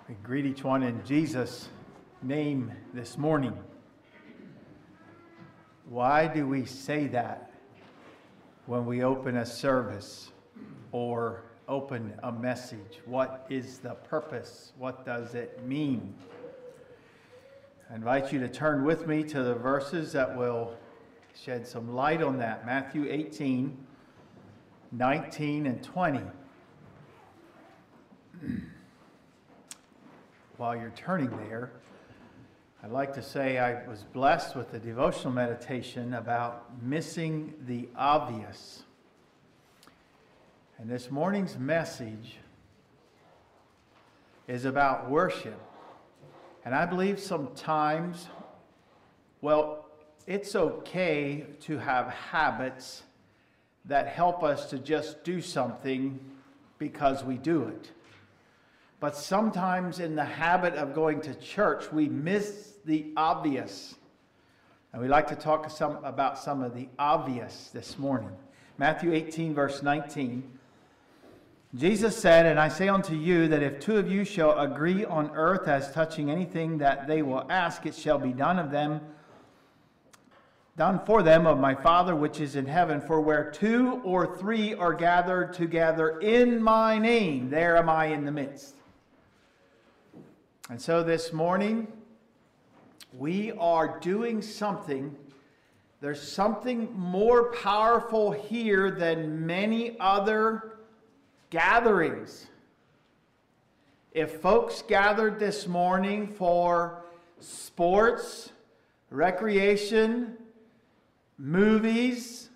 We greet each one in Jesus' name this morning. Why do we say that when we open a service or open a message? What is the purpose? What does it mean? I invite you to turn with me to the verses that will shed some light on that. Matthew 18, 19 and 20. While you're turning there, I'd like to say I was blessed with a devotional meditation about missing the obvious. And this morning's message is about worship. And I believe sometimes, it's okay to have habits that help us to just do something because we do it. But sometimes in the habit of going to church, we miss the obvious. And we'd like to talk about some of the obvious this morning. Matthew 18, verse 19. Jesus said, "And I say unto you that if two of you shall agree on earth as touching anything that they will ask, it shall be done for them of my Father which is in heaven. For where two or three are gathered together in my name, there am I in the midst." And so this morning, we are doing something. There's something more powerful here than many other gatherings. If folks gathered this morning for sports, recreation, movies,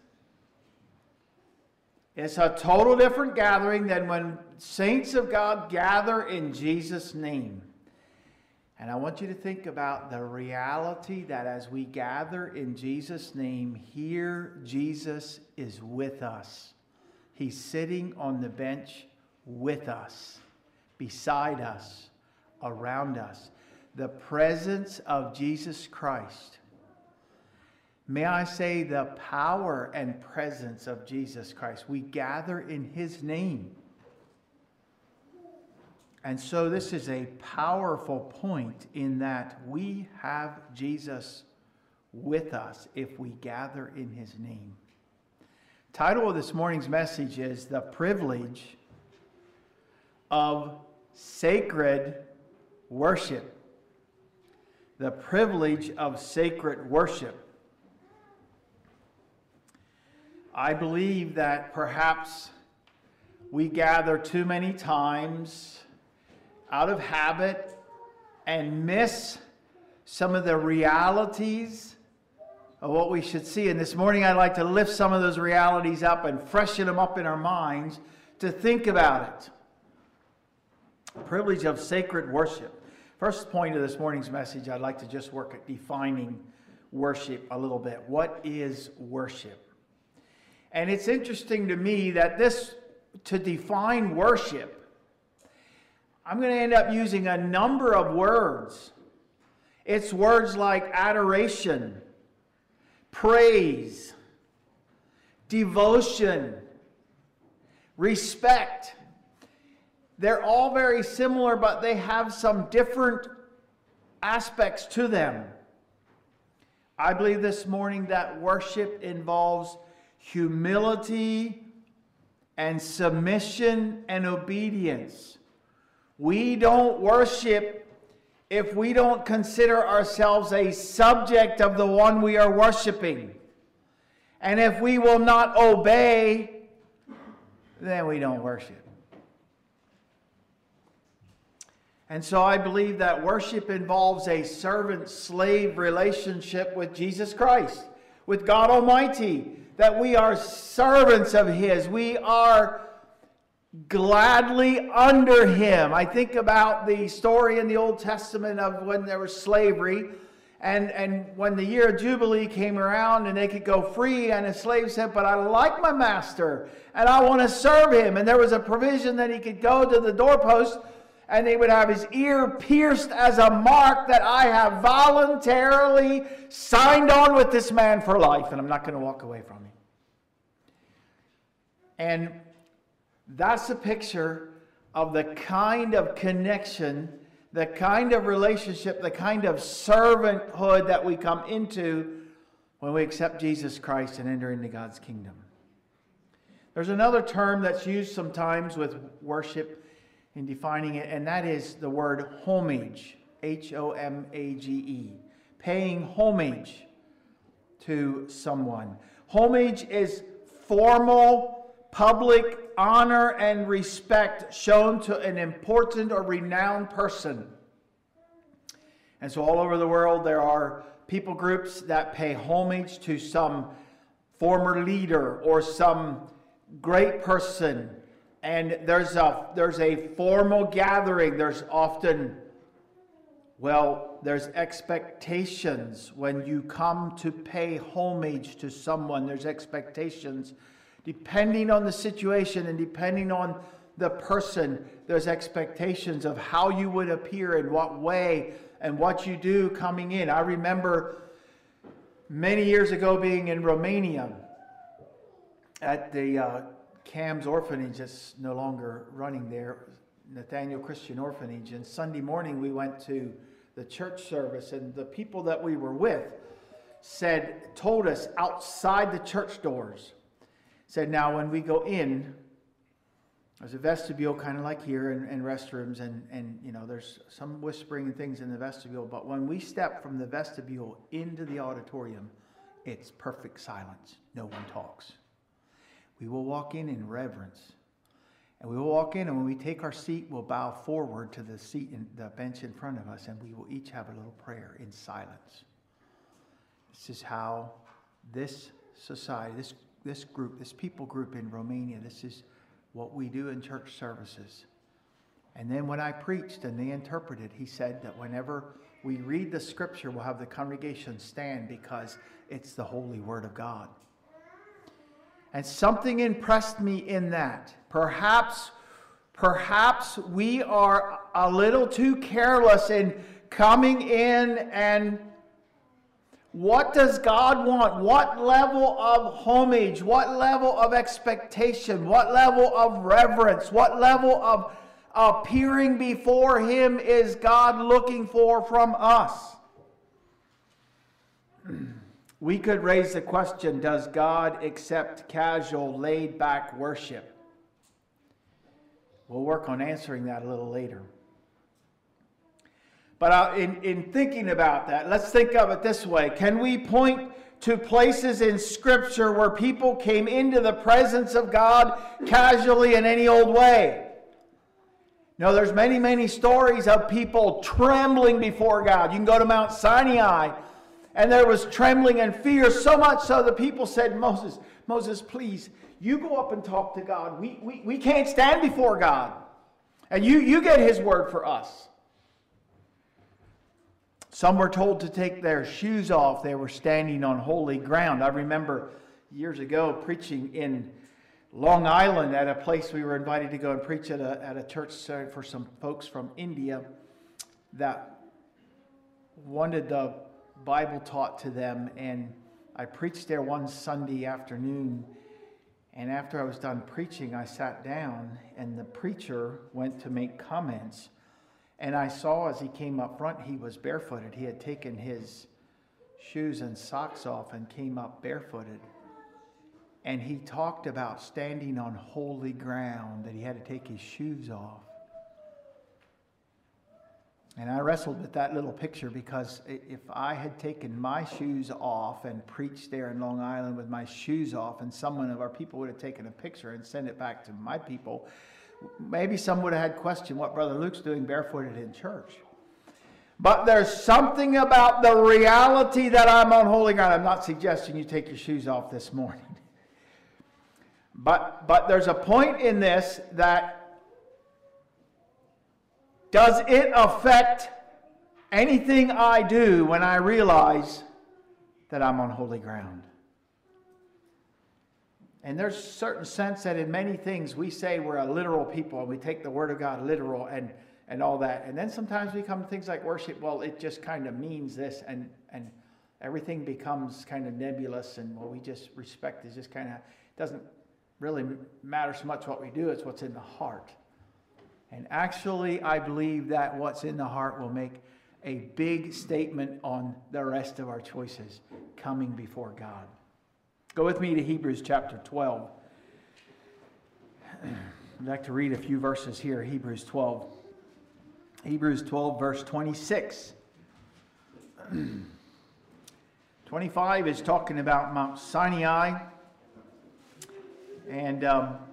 it's a total different gathering than when saints of God gather in Jesus' name. And I want you to think about the reality that as we gather in Jesus' name, here Jesus is with us. He's sitting on the bench with us, beside us, around us. The presence of Jesus Christ. May I say the power and presence of Jesus Christ. We gather in His name. And so this is a powerful point in that we have Jesus with us if we gather in His name. Title of this morning's message is The Privilege of Sacred Worship. The privilege of sacred worship. I believe that perhaps we gather too many times out of habit and miss some of the realities of what we should see. And this morning I'd like to lift some of those realities up and freshen them up in our minds to think about it. The privilege of sacred worship. First point of this morning's message, I'd like to just work at defining worship a little bit. What is worship? And it's interesting to me that to define worship, I'm going to end up using a number of words. It's words like adoration, praise, devotion, respect. They're all very similar, but they have some different aspects to them. I believe this morning that worship involves humility and submission and obedience. We don't worship if we don't consider ourselves a subject of the one we are worshiping. And if we will not obey, then we don't worship. And so I believe that worship involves a servant-slave relationship with Jesus Christ, with God Almighty, that we are servants of His. We are gladly under Him. I think about the story in the Old Testament of when there was slavery, and when the year of Jubilee came around and they could go free, and a slave said, "But I like my master and I want to serve him." And there was a provision that he could go to the doorpost and they would have his ear pierced as a mark that I have voluntarily signed on with this man for life, and I'm not going to walk away from him. And that's a picture of the kind of connection the kind of relationship, the kind of servanthood that we come into when we accept Jesus Christ and enter into God's kingdom. There's another term that's used sometimes with worship in defining it, and that is the word homage. Homage. Paying homage to someone. Homage is formal, public honor and respect shown to an important or renowned person. And so all over the world there are people groups that pay homage to some former leader or some great person. And there's a formal gathering. There's often, there's expectations when you come to pay homage to someone. There's expectations. Depending on the situation and depending on the person, there's expectations of how you would appear, in what way, and what you do coming in. I remember many years ago being in Romania at the CAMS orphanage that's no longer running there, Nathaniel Christian Orphanage. And Sunday morning we went to the church service, and the people that we were with told us outside the church doors, said, now when we go in, there's a vestibule kind of like here and restrooms and there's some whispering and things in the vestibule, but when we step from the vestibule into the auditorium, it's perfect silence. No one talks. We will walk in reverence. And we will walk in, and when we take our seat, we'll bow forward to the seat in the bench in front of us, and we will each have a little prayer in silence. This is how this society, this group, this people group in Romania, this is what we do in church services. And then when I preached and they interpreted, he said that whenever we read the scripture, we'll have the congregation stand because it's the holy word of God. And something impressed me in that. Perhaps we are a little too careless in coming in, and what does God want? What level of homage? What level of expectation? What level of reverence? What level of appearing before Him is God looking for from us? We could raise the question, does God accept casual, laid-back worship? We'll work on answering that a little later. But in thinking about that, let's think of it this way. Can we point to places in Scripture where people came into the presence of God casually in any old way? No, there's many, many stories of people trembling before God. You can go to Mount Sinai, and there was trembling and fear, so much so the people said, Moses, please, you go up and talk to God. We can't stand before God. And you get His word for us. Some were told to take their shoes off. They were standing on holy ground. I remember years ago preaching in Long Island at a place we were invited to go and preach at a church for some folks from India that wanted the Bible taught to them. And I preached there one Sunday afternoon. And after I was done preaching, I sat down and the preacher went to make comments. And I saw as he came up front, he was barefooted. He had taken his shoes and socks off and came up barefooted. And he talked about standing on holy ground, that he had to take his shoes off. And I wrestled with that little picture, because if I had taken my shoes off and preached there in Long Island with my shoes off, and someone of our people would have taken a picture and sent it back to my people, maybe some would have had question what Brother Luke's doing barefooted in church. But there's something about the reality that I'm on holy ground. I'm not suggesting you take your shoes off this morning. But there's a point in this that, does it affect anything I do when I realize that I'm on holy ground? And there's a certain sense that in many things we say we're a literal people and we take the Word of God literal and all that. And then sometimes we come to things like worship, well, it just kind of means this, and everything becomes kind of nebulous, and what we just respect is just kind of, doesn't really matter so much what we do, it's what's in the heart. And actually, I believe that what's in the heart will make a big statement on the rest of our choices coming before God. Go with me to Hebrews chapter 12. I'd like to read a few verses here, Hebrews 12. Hebrews 12, verse 26. 25 is talking about Mount Sinai. And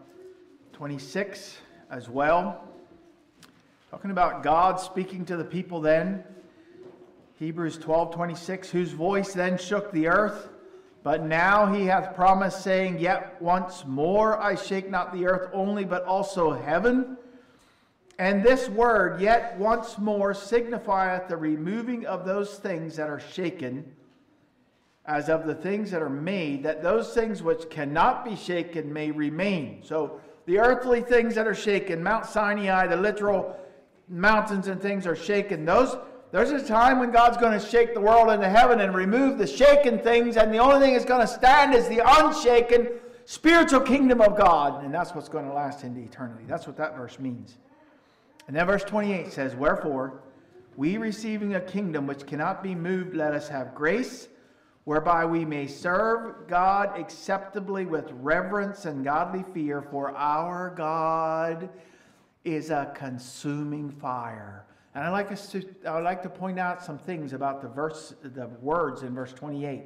26 as well. Talking about God speaking to the people then. Hebrews 12:26, whose voice then shook the earth, but now he hath promised, saying, yet once more I shake not the earth only, but also heaven. And this word, yet once more, signifieth the removing of those things that are shaken, as of the things that are made, that those things which cannot be shaken may remain. So the earthly things that are shaken, Mount Sinai, the literal mountains and things are shaken. There's a time when God's going to shake the world into heaven and remove the shaken things, and the only thing that's going to stand is the unshaken spiritual kingdom of God. And that's what's going to last into eternity. That's what that verse means. And then verse 28 says, wherefore, we receiving a kingdom which cannot be moved, let us have grace, whereby we may serve God acceptably with reverence and godly fear, for our God is a consuming fire. And I'd like to point out some things about the words in verse 28.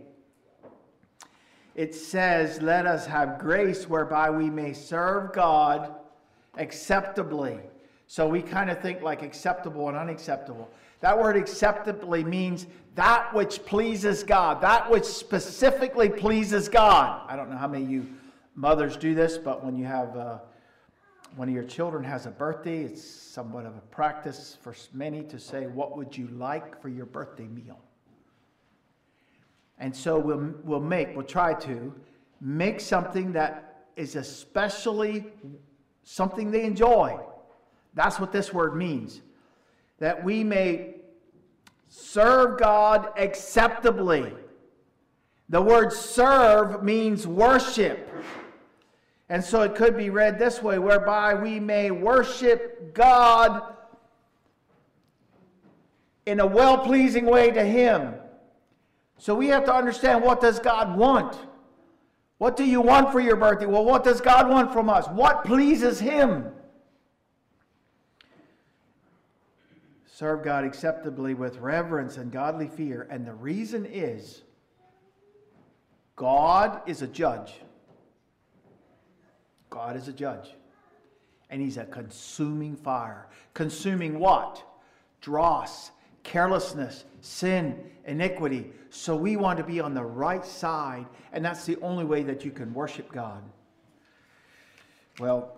It says, let us have grace whereby we may serve God acceptably. So we kind of think like acceptable and unacceptable. That word acceptably means that which pleases God, that which specifically pleases God. I don't know how many of you mothers do this, but when you have one of your children has a birthday, it's somewhat of a practice for many to say, what would you like for your birthday meal? And so we'll try to make something that is especially something they enjoy. That's what this word means. That we may serve God acceptably. The word serve means worship. And so it could be read this way, whereby we may worship God in a well-pleasing way to Him. So we have to understand, what does God want? What do you want for your birthday? Well, what does God want from us? What pleases Him? Serve God acceptably with reverence and godly fear. And the reason is, God is a judge. God is a judge. And He's a consuming fire. Consuming what? Dross, carelessness, sin, iniquity. So we want to be on the right side. And that's the only way that you can worship God. Well,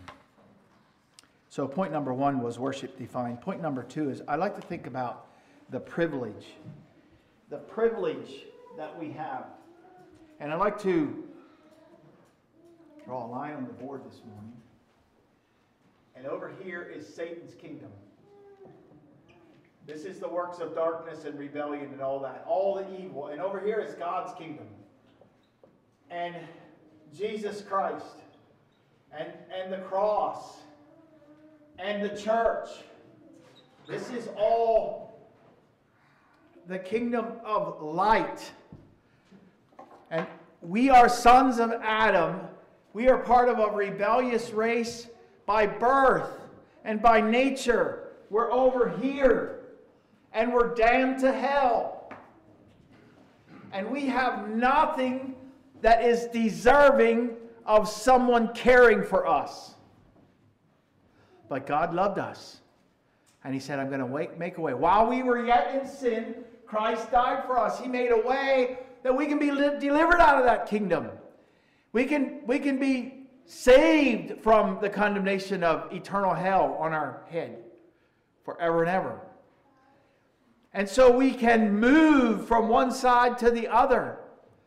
so point number one was worship defined. Point number two is, I like to think about the privilege. The privilege that we have. And I like to draw a line on the board this morning. And over here is Satan's kingdom. This is the works of darkness and rebellion and all that. All the evil. And over here is God's kingdom. And Jesus Christ. And the cross. And the church. This is all the kingdom of light. And we are sons of Adam. We are part of a rebellious race by birth and by nature. We're over here. And we're damned to hell. And we have nothing that is deserving of someone caring for us. But God loved us. And He said, I'm going to make a way. While we were yet in sin, Christ died for us. He made a way that we can be delivered out of that kingdom. We can be saved from the condemnation of eternal hell on our head forever and ever. And so we can move from one side to the other.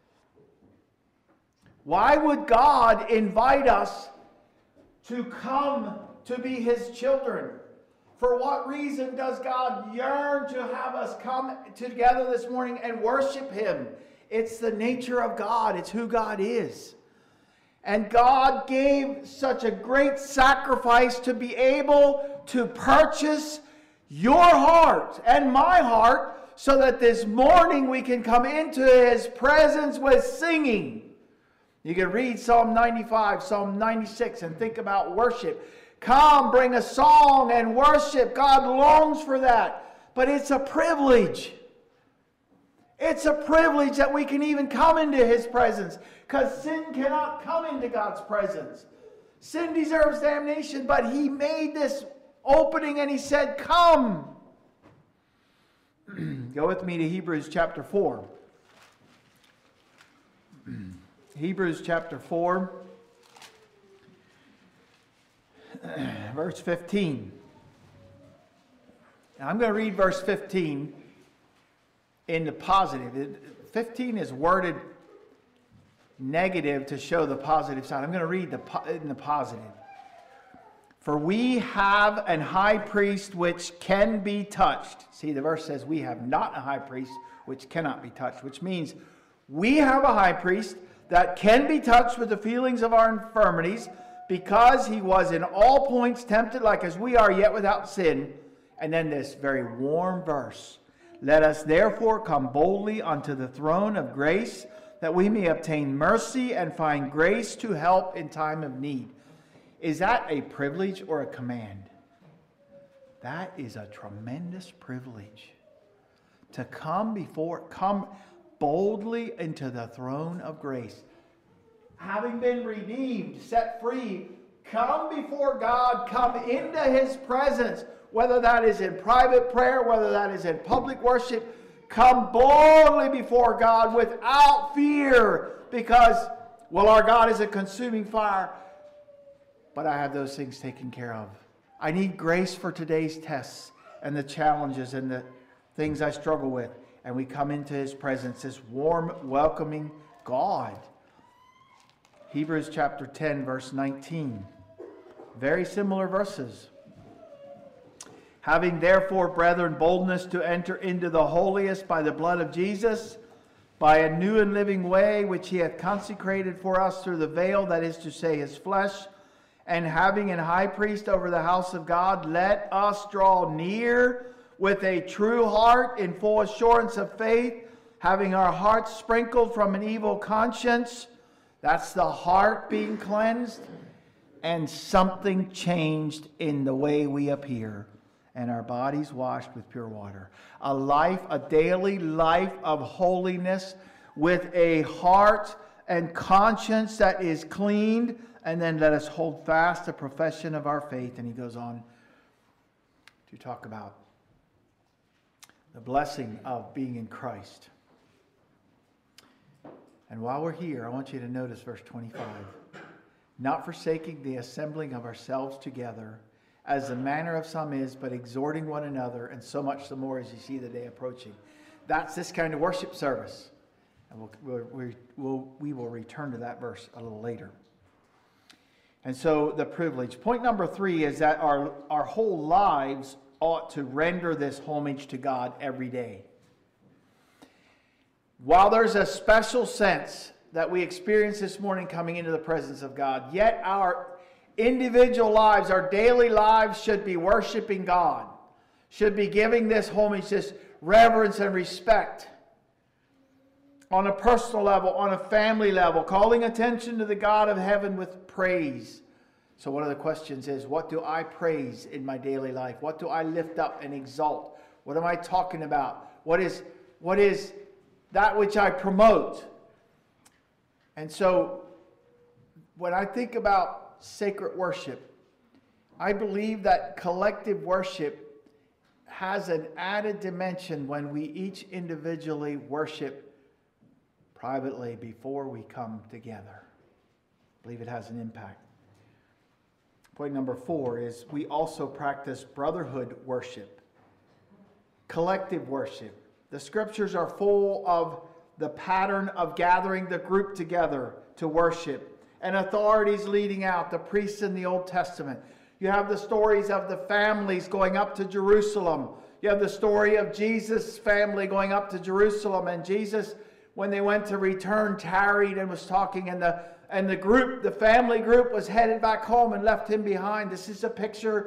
Why would God invite us to come to be His children? For what reason does God yearn to have us come together this morning and worship Him? It's the nature of God. It's who God is. And God gave such a great sacrifice to be able to purchase your heart and my heart so that this morning we can come into His presence with singing. You can read Psalm 95, Psalm 96 and think about worship. Come, bring a song and worship. God longs for that. But it's a privilege. It's a privilege that we can even come into His presence, because sin cannot come into God's presence. Sin deserves damnation, but He made this opening and He said, come. Go with me to Hebrews chapter 4. Hebrews chapter 4, verse 15. Now I'm going to read verse 15 in the positive. 15 is worded negative to show the positive side. I'm going to read in the positive. For we have an high priest which can be touched. See, the verse says we have not a high priest which cannot be touched, which means we have a high priest that can be touched with the feelings of our infirmities, because He was in all points tempted like as we are, yet without sin. And then this very warm verse. Let us therefore come boldly unto the throne of grace, that we may obtain mercy and find grace to help in time of need. Is that a privilege or a command? That is a tremendous privilege. To come boldly into the throne of grace. Having been redeemed, set free, come before God, come into His presence, whether that is in private prayer, whether that is in public worship. Come boldly before God without fear, because, well, our God is a consuming fire. But I have those things taken care of. I need grace for today's tests and the challenges and the things I struggle with. And we come into His presence, this warm, welcoming God. Hebrews chapter 10, verse 19. Very similar verses. Having therefore, brethren, boldness to enter into the holiest by the blood of Jesus, by a new and living way which He hath consecrated for us through the veil, that is to say, His flesh, and having an high priest over the house of God, let us draw near with a true heart in full assurance of faith, having our hearts sprinkled from an evil conscience. That's the heart being cleansed, and something changed in the way we appear, and our bodies washed with pure water. A daily life of holiness with a heart and conscience that is cleaned. And then let us hold fast the profession of our faith. And he goes on to talk about the blessing of being in Christ. And while we're here, I want you to notice verse 25. Not forsaking the assembling of ourselves together, as the manner of some is, but exhorting one another, and so much the more as you see the day approaching. That's this kind of worship service. And we will return to that verse a little later. And so the privilege. Point number 3 is that our whole lives ought to render this homage to God every day. While there's a special sense that we experience this morning coming into the presence of God, yet our individual lives, our daily lives should be worshiping God, should be giving this homage, this reverence and respect on a personal level, on a family level, calling attention to the God of heaven with praise. So one of the questions is, what do I praise in my daily life? What do I lift up and exalt? What am I talking about? What is that which I promote? And so when I think about sacred worship, I believe that collective worship has an added dimension when we each individually worship privately before we come together. I believe it has an impact. Point number 4 is we also practice brotherhood worship, collective worship. The scriptures are full of the pattern of gathering the group together to worship, and authorities leading out, the priests in the Old Testament. You have the stories of the families going up to Jerusalem. You have the story of Jesus' family going up to Jerusalem, and Jesus, when they went to return, tarried and was talking, and the family group was headed back home and left him behind. This is a picture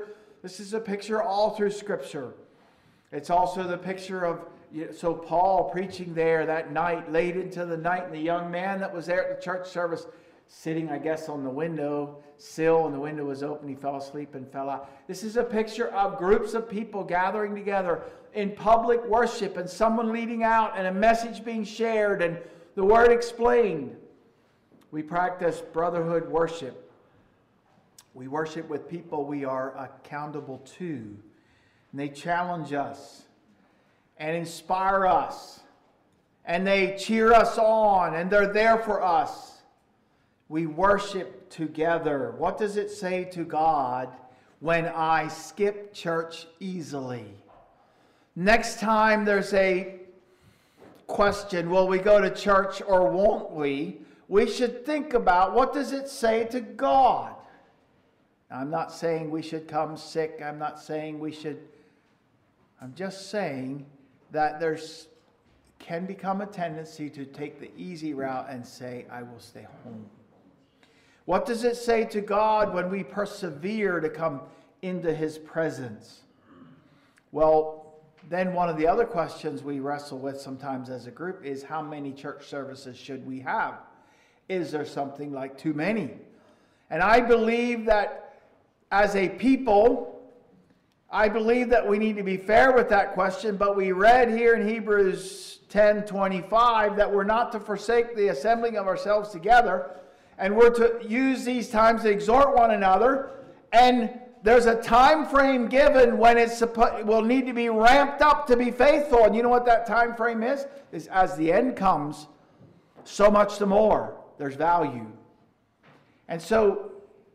This is a picture all through Scripture. It's also the picture of, so Paul preaching there that night, late into the night, and the young man that was there at the church service, sitting, I guess, on the window sill, and the window was open. He fell asleep and fell out. This is a picture of groups of people gathering together in public worship, and someone leading out, and a message being shared, and the word explained. We practice brotherhood worship. We worship with people we are accountable to. And they challenge us and inspire us. And they cheer us on, and they're there for us. We worship together. What does it say to God when I skip church easily? Next time there's a question, will we go to church or won't we? We should think about, what does it say to God? I'm not saying we should come sick. I'm not saying we should. I'm just saying that there's can become a tendency to take the easy route and say, I will stay home. What does it say to God when we persevere to come into His presence? Well, then one of the other questions we wrestle with sometimes as a group is, how many church services should we have? Is there something like too many? And I believe that as a people, I believe that we need to be fair with that question, but we read here in Hebrews 10:25 that we're not to forsake the assembling of ourselves together, and we're to use these times to exhort one another, and there's a time frame given when it will need to be ramped up to be faithful. And you know what that time frame is? Is as the end comes, so much the more there's value. And so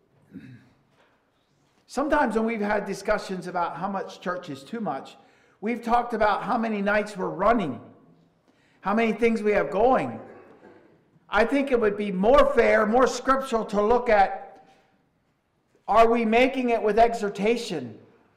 sometimes when we've had discussions about how much church is too much, we've talked about how many nights we're running, how many things we have going. I think it would be more fair, more scriptural to look at, are we making it with exhortation?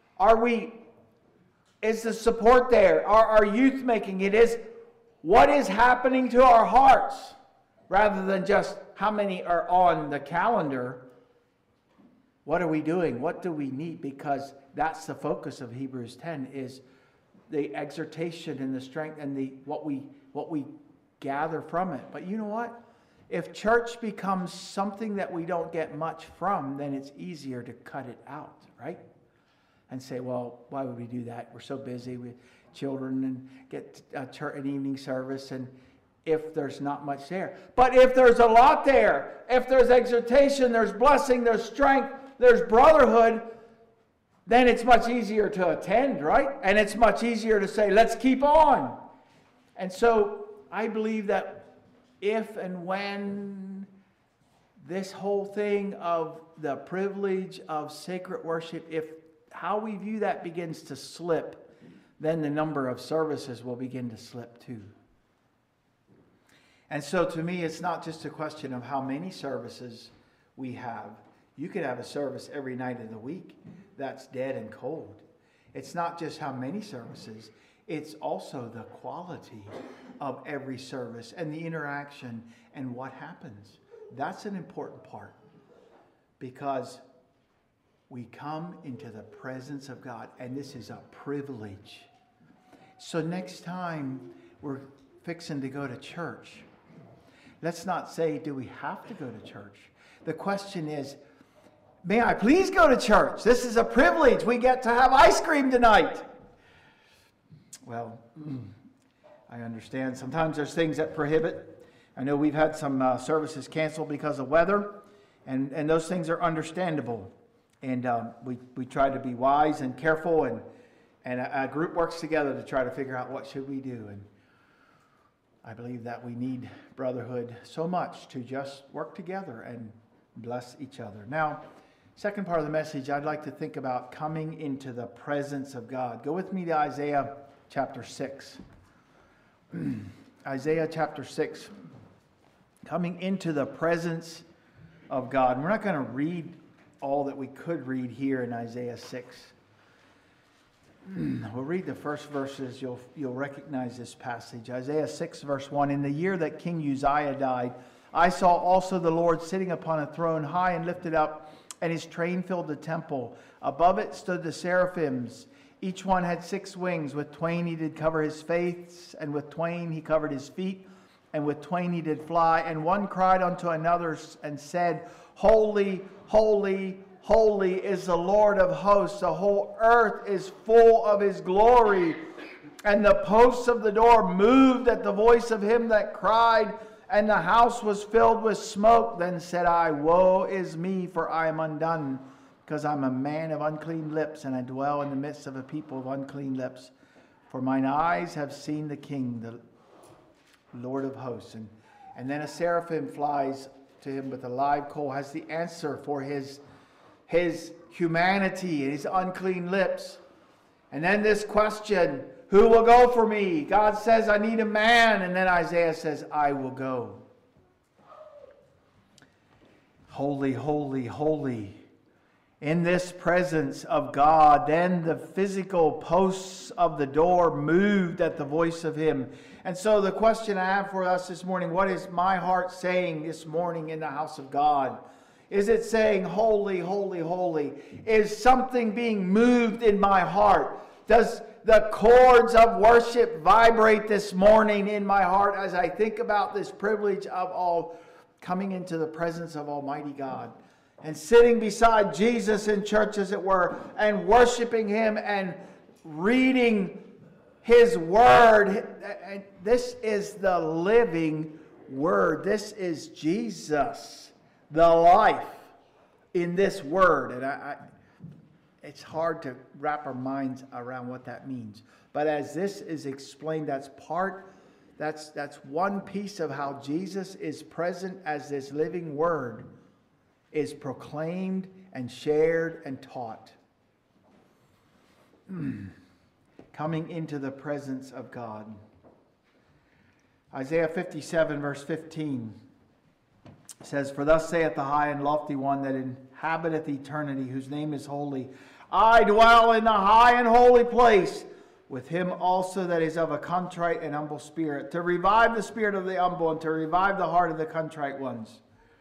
Is the support there? Are our youth making it? What is happening to our hearts? Rather than just how many are on the calendar. What are we doing? What do we need? Because that's the focus of Hebrews 10, is the exhortation and the strength and what we gather from it. But you know what? If church becomes something that we don't get much from, then it's easier to cut it out, right? And say, well, why would we do that? We're so busy with children and get an evening service, and if there's not much there. But if there's a lot there, if there's exhortation, there's blessing, there's strength, there's brotherhood, then it's much easier to attend, right? And it's much easier to say, let's keep on. And so I believe that if and when this whole thing of the privilege of sacred worship, if how we view that begins to slip, then the number of services will begin to slip too. And so to me, it's not just a question of how many services we have. You could have a service every night of the week that's dead and cold. It's not just how many services, it's also the quality of every service and the interaction and what happens. That's an important part, because we come into the presence of God, and this is a privilege. So next time we're fixing to go to church, let's not say, do we have to go to church? The question is, may I please go to church? This is a privilege. We get to have ice cream tonight. Well, I understand sometimes there's things that prohibit. I know we've had some services canceled because of weather, and those things are understandable. And we try to be wise and careful, and a group works together to try to figure out what should we do. And I believe that we need brotherhood so much to just work together and bless each other. Now, second part of the message, I'd like to think about coming into the presence of God. Go with me to Isaiah chapter 6. Isaiah chapter 6. Coming into the presence of God. And we're not going to read all that we could read here in Isaiah 6. We'll read the first verses. You'll recognize this passage. Isaiah 6 verse 1. In the year that King Uzziah died, I saw also the Lord sitting upon a throne high and lifted up, and his train filled the temple. Above it stood the seraphims. Each one had 6 wings. With twain he did cover his face, and with twain he covered his feet, and with twain he did fly. And one cried unto another and said, Holy, holy, holy is the Lord of hosts. The whole earth is full of his glory. And the posts of the door moved at the voice of him that cried, and the house was filled with smoke. Then said I, Woe is me, for I am undone, because I'm a man of unclean lips, and I dwell in the midst of a people of unclean lips. For mine eyes have seen the King, the Lord of hosts. And then a seraphim flies to him with a live coal, has the answer for his humanity and his unclean lips. And then this question, who will go for me? God says, I need a man. And then Isaiah says, I will go. Holy, holy, holy. In this presence of God, then the physical posts of the door moved at the voice of him. And so the question I have for us this morning, what is my heart saying this morning in the house of God? Is it saying, holy, holy, holy? Is something being moved in my heart? Does the chords of worship vibrate this morning in my heart as I think about this privilege of all coming into the presence of Almighty God and sitting beside Jesus in church, as it were, and worshiping him and reading his word? And this is the living word. This is Jesus, the life in this word. And it's hard to wrap our minds around what that means. But as this is explained, that's one piece of how Jesus is present as this living word is proclaimed and shared and taught. Coming into the presence of God. Isaiah 57 verse 15 says, For thus saith the high and lofty one that inhabiteth eternity, whose name is holy. I dwell in the high and holy place, with him also that is of a contrite and humble spirit, to revive the spirit of the humble and to revive the heart of the contrite ones.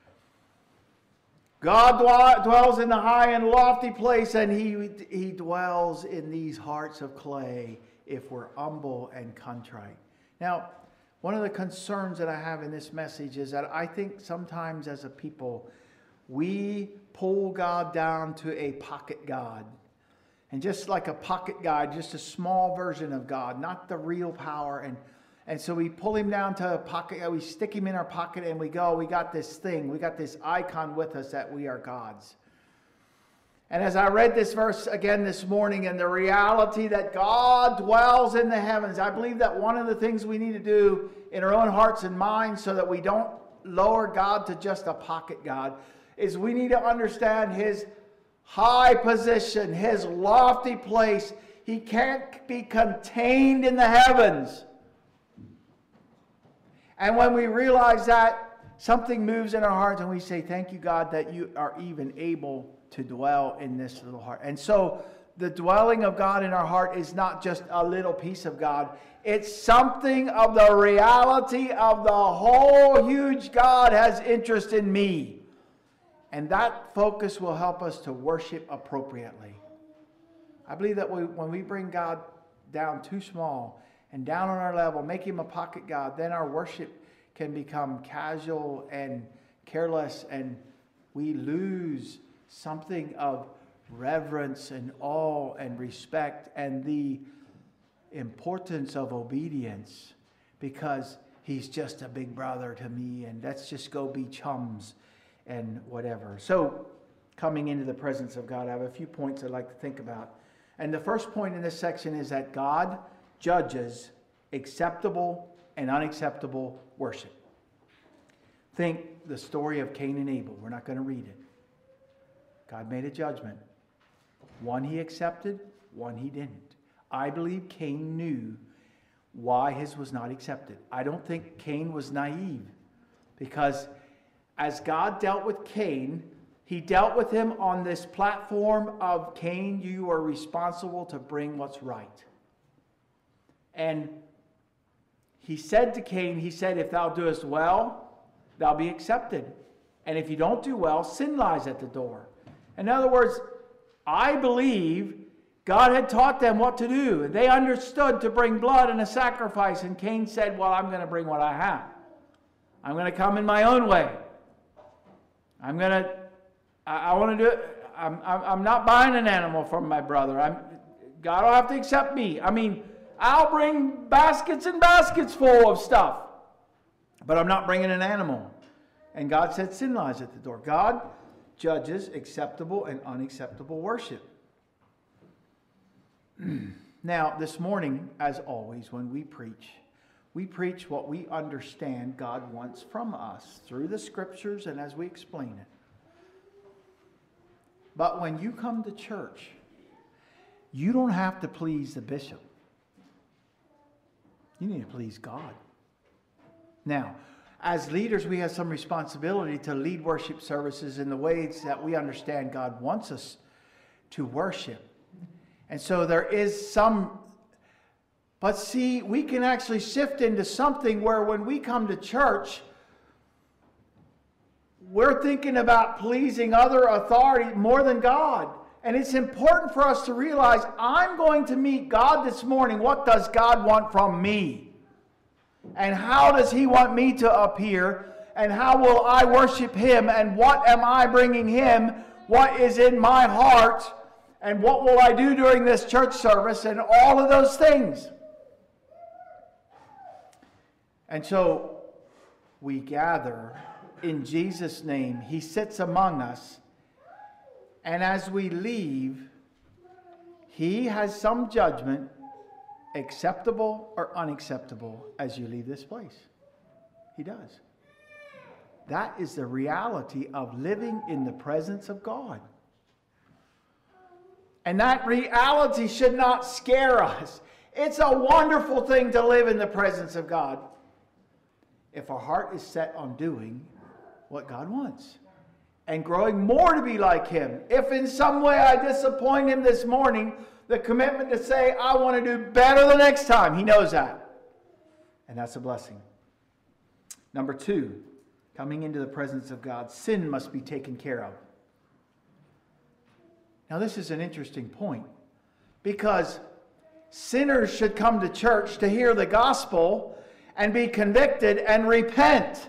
God dwells in the high and lofty place, and he dwells in these hearts of clay if we're humble and contrite. Now, one of the concerns that I have in this message is that I think sometimes as a people, we pull God down to a pocket God. And just like a pocket God, just a small version of God, not the real power. And so we pull him down to a pocket, we stick him in our pocket and we go, we got this thing, we got this icon with us that we are God's. And as I read this verse again this morning, and the reality that God dwells in the heavens, I believe that one of the things we need to do in our own hearts and minds so that we don't lower God to just a pocket God is we need to understand his high position, his lofty place. He can't be contained in the heavens. And when we realize that, something moves in our hearts and we say, thank you, God, that you are even able to dwell in this little heart. And so the dwelling of God in our heart is not just a little piece of God. It's something of the reality of the whole huge God has interest in me. And that focus will help us to worship appropriately. I believe that when we bring God down too small and down on our level, make him a pocket God, then our worship can become casual and careless, and we lose something of reverence and awe and respect and the importance of obedience, because he's just a big brother to me and let's just go be chums and whatever. So coming into the presence of God, I have a few points I'd like to think about. And the first point in this section is that God judges acceptable and unacceptable worship. Think the story of Cain and Abel. We're not going to read it. God made a judgment. One he accepted, one he didn't. I believe Cain knew why his was not accepted. I don't think Cain was naive, because as God dealt with Cain, he dealt with him on this platform of, Cain, you are responsible to bring what's right. And he said to Cain, he said, if thou doest well, thou be accepted. And if you don't do well, sin lies at the door. In other words, I believe God had taught them what to do. They understood to bring blood and a sacrifice. And Cain said, well, I'm going to bring what I have. I'm going to come in my own way. I want to do it. I'm not buying an animal from my brother. God will have to accept me. I mean, I'll bring baskets and baskets full of stuff. But I'm not bringing an animal. And God said sin lies at the door. God judges acceptable and unacceptable worship. Now, this morning, as always, when we preach what we understand God wants from us through the Scriptures and as we explain it. But when you come to church, you don't have to please the bishop. You need to please God. Now, as leaders, we have some responsibility to lead worship services in the ways that we understand God wants us to worship. And so there is some, but see, we can actually shift into something where when we come to church, we're thinking about pleasing other authority more than God. And it's important for us to realize, I'm going to meet God this morning. What does God want from me? And how does He want me to appear? And how will I worship Him? And what am I bringing Him? What is in my heart? And what will I do during this church service? And all of those things. And so we gather in Jesus' name. He sits among us. And as we leave, He has some judgment, acceptable or unacceptable, as you leave this place. He does. That is the reality of living in the presence of God. And that reality should not scare us. It's a wonderful thing to live in the presence of God if our heart is set on doing what God wants and growing more to be like Him. If in some way I disappoint Him this morning, the commitment to say, I want to do better the next time. He knows that. And that's a blessing. Number 2, coming into the presence of God, sin must be taken care of. Now this is an interesting point, because sinners should come to church to hear the gospel and be convicted and repent.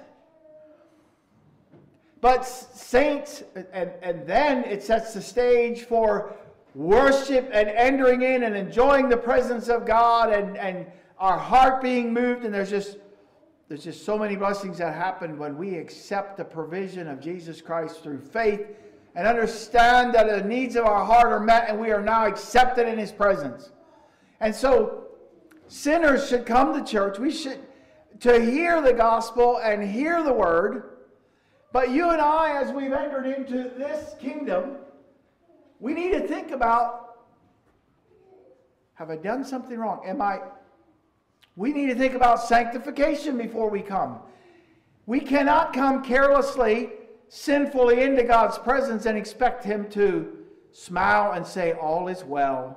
But saints, and then it sets the stage for worship and entering in and enjoying the presence of God and our heart being moved. And there's just so many blessings that happen when we accept the provision of Jesus Christ through faith and understand that the needs of our heart are met and we are now accepted in His presence. And so sinners should come to church. We should to hear the gospel and hear the word. But you and I, as we've entered into this kingdom, we need to think about, have I done something wrong? We need to think about sanctification before we come. We cannot come carelessly, sinfully into God's presence and expect Him to smile and say, all is well.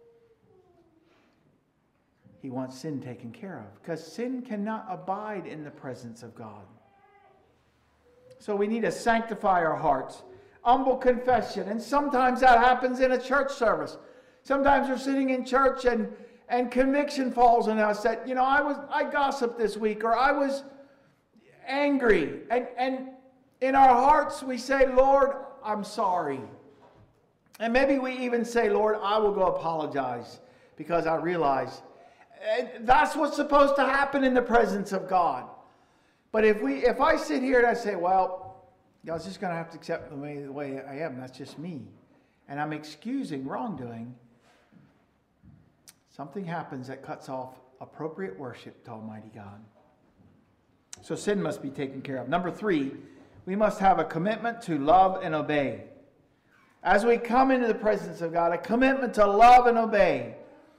He wants sin taken care of, because sin cannot abide in the presence of God. So we need to sanctify our hearts. Humble confession. And sometimes that happens in a church service. Sometimes we're sitting in church and conviction falls on us that, I gossiped this week, or I was angry. And in our hearts we say, Lord, I'm sorry. And maybe we even say, Lord, I will go apologize because I realize. And that's what's supposed to happen in the presence of God. But if I sit here and I say, well, God's just going to have to accept the way I am, that's just me, and I'm excusing wrongdoing, something happens that cuts off appropriate worship to Almighty God. So sin must be taken care of. Number 3, we must have a commitment to love and obey. As we come into the presence of God, a commitment to love and obey.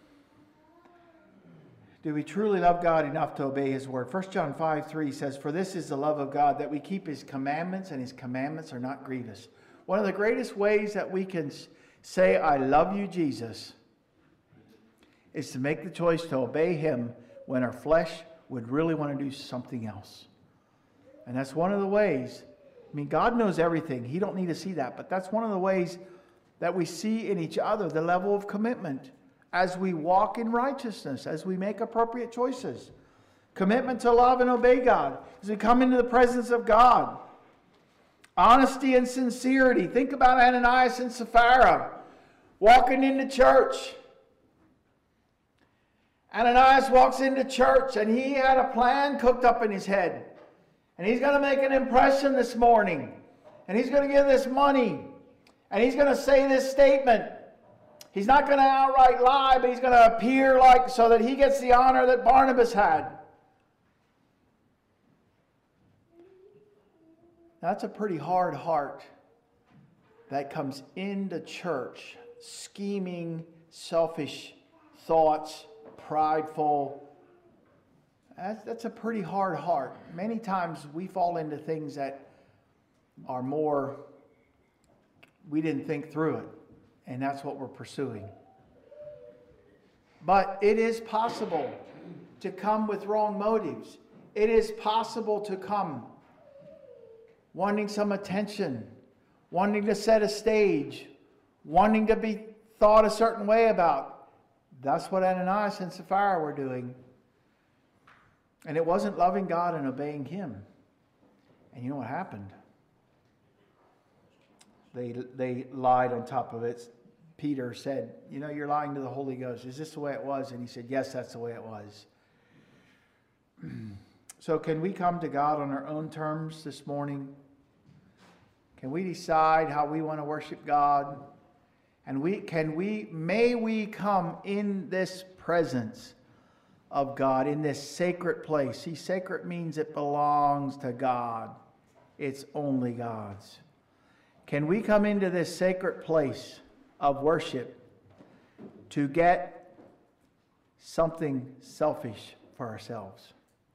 Do we truly love God enough to obey His word? 1 John 5:3 says, for this is the love of God, that we keep His commandments, and His commandments are not grievous. One of the greatest ways that we can say, I love you, Jesus, is to make the choice to obey Him when our flesh would really want to do something else. And that's one of the ways I mean, God knows everything. He don't need to see that. But that's one of the ways that we see in each other the level of commitment as we walk in righteousness, as we make appropriate choices. Commitment to love and obey God as we come into the presence of God. Honesty and sincerity. Think about Ananias and Sapphira walking into church. Ananias walks into church and he had a plan cooked up in his head. And he's going to make an impression this morning. And he's going to give this money. And he's going to say this statement. He's not going to outright lie, but he's going to appear like so that he gets the honor that Barnabas had. That's a pretty hard heart that comes into church, scheming, selfish thoughts, prideful. That's a pretty hard heart. Many times we fall into things that are more, we didn't think through it, and that's what we're pursuing. But it is possible to come with wrong motives. It is possible to come wanting some attention, wanting to set a stage, wanting to be thought a certain way about. That's what Ananias and Sapphira were doing. And it wasn't loving God and obeying Him. And you know what happened? They lied on top of it. Peter said, you know, you're lying to the Holy Ghost. Is this the way it was? And he said, yes, that's the way it was. So can we come to God on our own terms this morning? Can we decide how we want to worship God? And may we come in this presence of God, in this sacred place. See, sacred means it belongs to God. It's only God's. Can we come into this sacred place of worship to get something selfish for ourselves?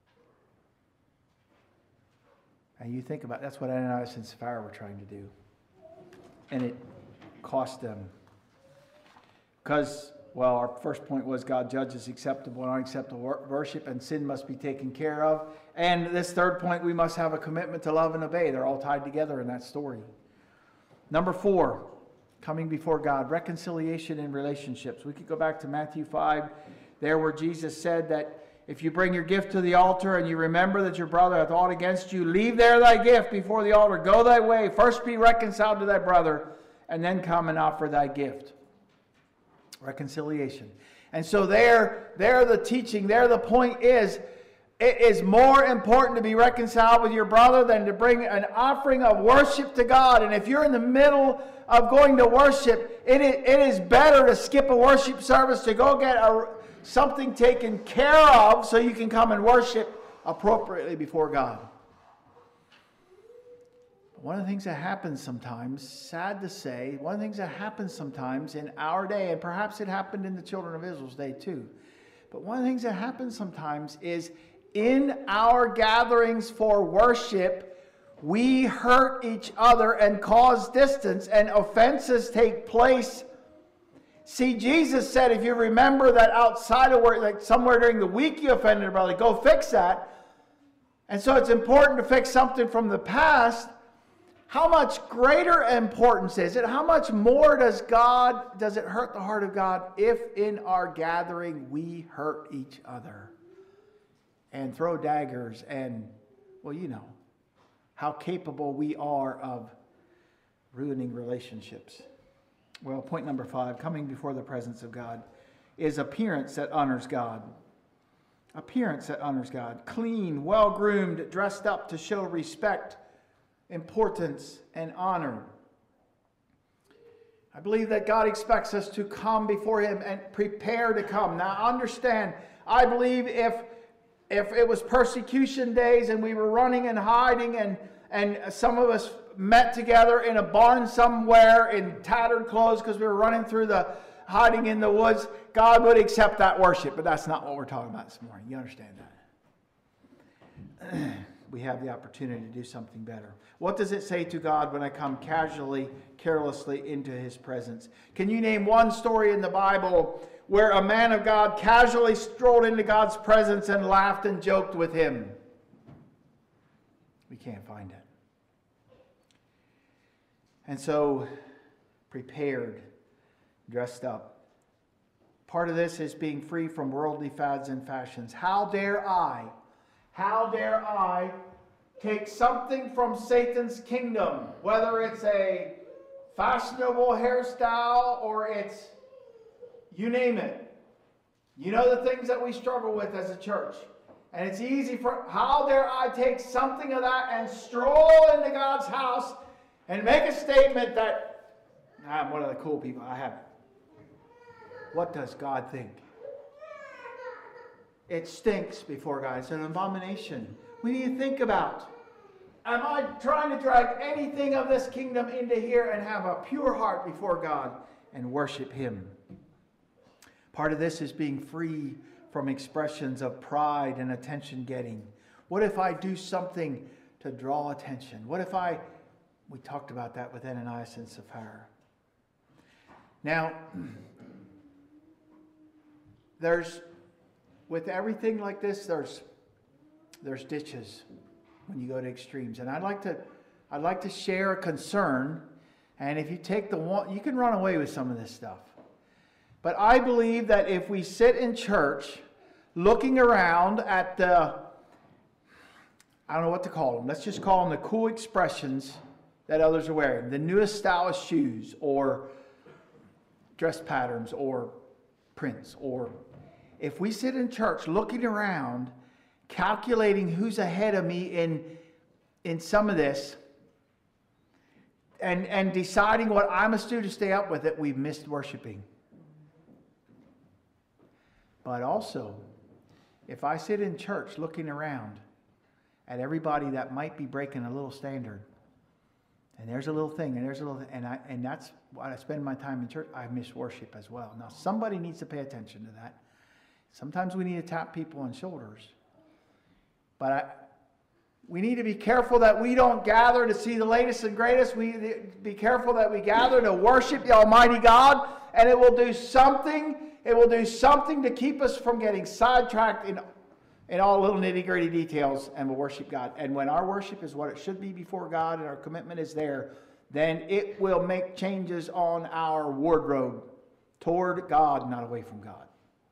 And you think about it, that's what Ananias and Sapphira were trying to do. And it cost them. Because, well, our first point was God judges acceptable and unacceptable worship, and sin must be taken care of. And this third point, we must have a commitment to love and obey. They're all tied together in that story. Number 4, coming before God, reconciliation in relationships. We could go back to Matthew 5, there where Jesus said that if you bring your gift to the altar and you remember that your brother hath aught against you, leave there thy gift before the altar. Go thy way. First be reconciled to thy brother, and then come and offer thy gift. Reconciliation. And so there the teaching, there the point is, it is more important to be reconciled with your brother than to bring an offering of worship to God. And if you're in the middle of going to worship, it is better to skip a worship service to go get something taken care of so you can come and worship appropriately before God. One of the things that happens sometimes, sad to say, one of the things that happens sometimes in our day, and perhaps it happened in the children of Israel's day too, but one of the things that happens sometimes is in our gatherings for worship, we hurt each other and cause distance, and offenses take place. See, Jesus said, if you remember that outside of work, like somewhere during the week you offended a brother, go fix that. And so it's important to fix something from the past. How much greater importance is it? How much more does it hurt the heart of God if in our gathering we hurt each other and throw daggers and, well, you know, how capable we are of ruining relationships. Well, point number 5, coming before the presence of God, is appearance that honors God. Appearance that honors God. Clean, well-groomed, dressed up to show respect, importance, and honor. I believe that God expects us to come before Him and prepare to come. Now, understand, I believe if it was persecution days and we were running and hiding and some of us met together in a barn somewhere in tattered clothes because we were running through hiding in the woods, God would accept that worship. But that's not what we're talking about this morning. You understand that? We have the opportunity to do something better. What does it say to God when I come casually, carelessly into His presence? Can you name one story in the Bible where a man of God casually strolled into God's presence and laughed and joked with Him? We can't find it. And so, prepared, dressed up. Part of this is being free from worldly fads and fashions. How dare I take something from Satan's kingdom, whether it's a fashionable hairstyle or it's, you name it. You know the things that we struggle with as a church. And it's easy how dare I take something of that and stroll into God's house and make a statement that I'm one of the cool people. I have. What does God think? It stinks before God. It's an abomination. We need to think about, am I trying to drag anything of this kingdom into here and have a pure heart before God and worship Him? Part of this is being free from expressions of pride and attention getting. What if I do something to draw attention? We talked about that with Ananias and Sapphira. Now, with everything like this, there's ditches when you go to extremes. And I'd like to share a concern. And if you take the one, you can run away with some of this stuff. But I believe that if we sit in church looking around at I don't know what to call them. Let's just call them the cool expressions that others are wearing. The newest style of shoes or dress patterns or prints. Or if we sit in church looking around, calculating who's ahead of me in some of this, and deciding what I must do to stay up with it, we've missed worshiping. But also, if I sit in church looking around at everybody that might be breaking a little standard, and there's a little thing, and there's a little thing, and that's why I spend my time in church, I miss worship as well. Now, somebody needs to pay attention to that. Sometimes we need to tap people on shoulders. But we need to be careful that we don't gather to see the latest and greatest. We be careful that we gather to worship the Almighty God, and it will do something. It will do something to keep us from getting sidetracked in all little nitty-gritty details, and we'll worship God. And when our worship is what it should be before God and our commitment is there, then it will make changes on our wardrobe toward God, not away from God.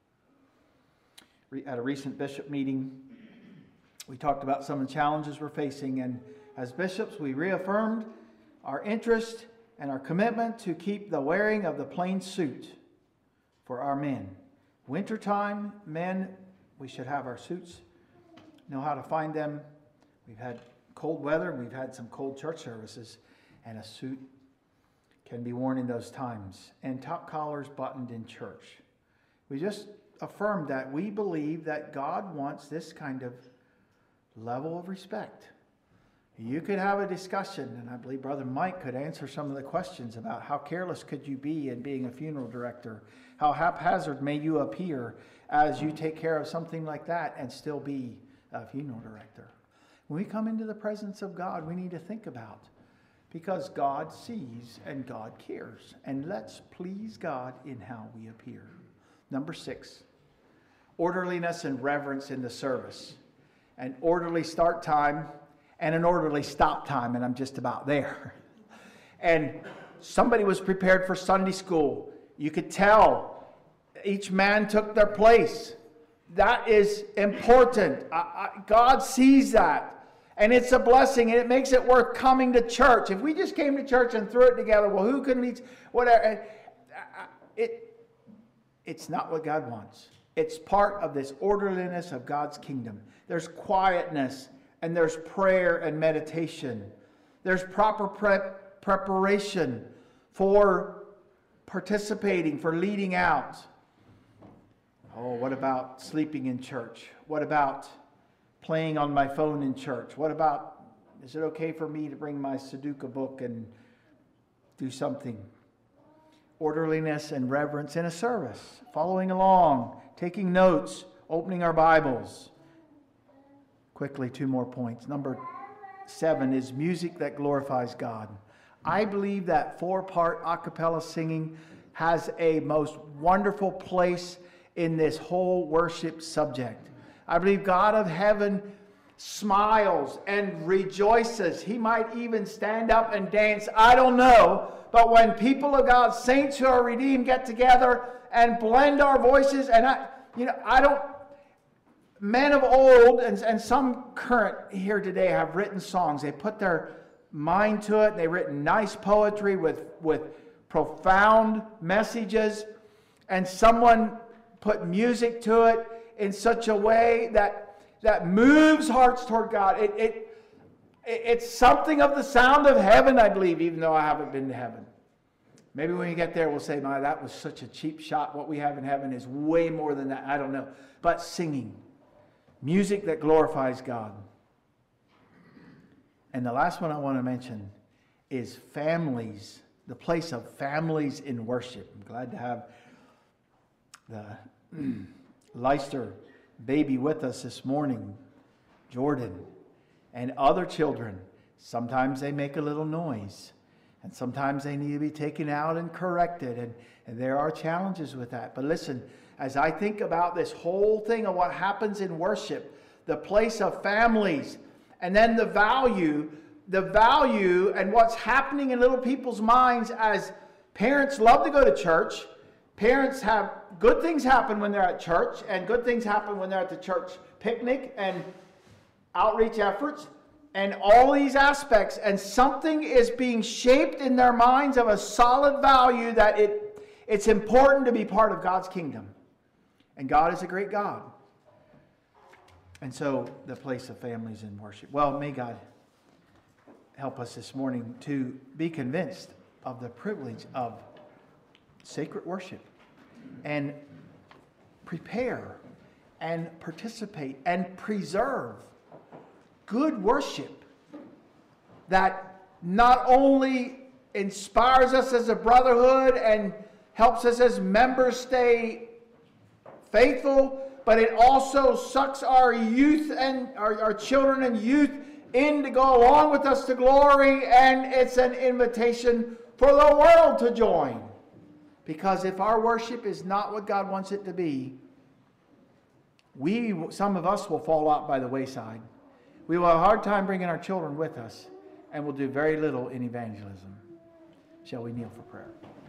At a recent bishop meeting, we talked about some of the challenges we're facing, and as bishops, we reaffirmed our interest and our commitment to keep the wearing of the plain suit for our men. Wintertime, men, we should have our suits, know how to find them. We've had cold weather, we've had some cold church services, and a suit can be worn in those times. And top collars buttoned in church. We just affirmed that we believe that God wants this kind of level of respect. You could have a discussion, and I believe Brother Mike could answer some of the questions about how careless could you be in being a funeral director? How haphazard may you appear as you take care of something like that and still be a funeral director? When we come into the presence of God, we need to think about, because God sees and God cares. And let's please God in how we appear. Number 6, orderliness and reverence in the service. An orderly start time and an orderly stop time, and I'm just about there. And somebody was prepared for Sunday school. You could tell each man took their place. That is important. God sees that. And it's a blessing, and it makes it worth coming to church. If we just came to church and threw it together, well, who can reach, whatever. It's not what God wants. It's part of this orderliness of God's kingdom. There's quietness, and there's prayer and meditation. There's proper preparation for participating, for leading out. Oh, what about sleeping in church? What about playing on my phone in church? What about, is it okay for me to bring my Sudoku book and do something? Orderliness and reverence in a service. Following along, taking notes, opening our Bibles. Quickly, 2 more points. Number 7 is music that glorifies God. I believe that 4-part a cappella singing has a most wonderful place in this whole worship subject. I believe God of heaven smiles and rejoices. He might even stand up and dance. I don't know. But when people of God, saints who are redeemed, get together and blend our voices, and men of old and some current here today have written songs. They put their mind to it. They've written nice poetry with profound messages, and someone put music to it in such a way that moves hearts toward God. It's something of the sound of heaven, I believe, even though I haven't been to heaven. Maybe when we get there, we'll say, "My, that was such a cheap shot. What we have in heaven is way more than that." I don't know. But singing, music that glorifies God. And the last one I want to mention is families, the place of families in worship. I'm glad to have the Leister baby with us this morning, Jordan, and other children. Sometimes they make a little noise, and sometimes they need to be taken out and corrected, and there are challenges with that. But listen, as I think about this whole thing of what happens in worship, the place of families, and then the value and what's happening in little people's minds as parents love to go to church. Parents have good things happen when they're at church, and good things happen when they're at the church picnic and outreach efforts and all these aspects. And something is being shaped in their minds of a solid value that it's important to be part of God's kingdom. And God is a great God. And so the place of families in worship. Well, may God help us this morning to be convinced of the privilege of sacred worship and prepare and participate and preserve good worship that not only inspires us as a brotherhood and helps us as members stay faithful, but it also sucks our youth and our children and youth in to go along with us to glory, and it's an invitation for the world to join. Because if our worship is not what God wants it to be, some of us will fall out by the wayside. We will have a hard time bringing our children with us, and we'll do very little in evangelism. Shall we kneel for prayer?